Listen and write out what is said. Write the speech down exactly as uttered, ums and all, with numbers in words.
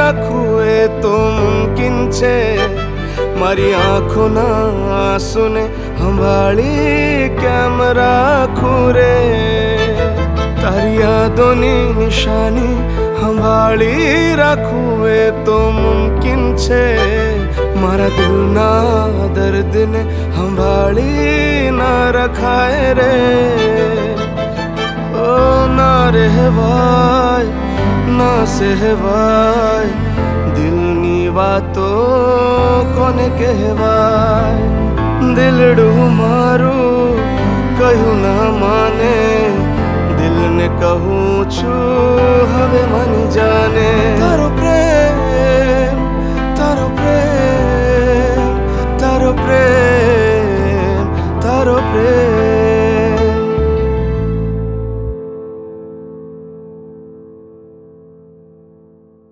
રાખવું એ તો મુમકિન છે. મારી આંખોના આંસુને સંભાળી કેમ રાખું રે. તારી યાદોની નિશાની સંભાળી રાખવું એ તો મુમકિન છે. મારા દિલના દર્દને સંભાળી ના રખાય રે. ઓ ના રહેવાય ના સહેવાય, દિલની વાતો કોને કહેવાય. દિલડું મારું કહ્યું ના માને, દિલને કહું છું હવે મન જાને. તારો